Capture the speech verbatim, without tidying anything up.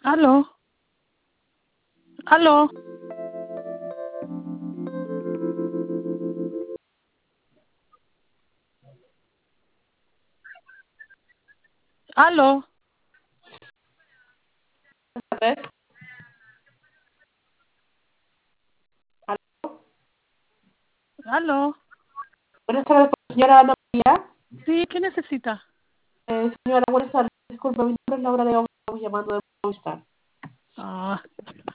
Aló, aló, aló, Tardes. aló. Buenas tardes, señora Ana María. Sí, ¿qué necesita? Eh, señora, buenas tardes. Disculpe, mi nombre es Laura León. Estamos llamando de Movistar. Ah,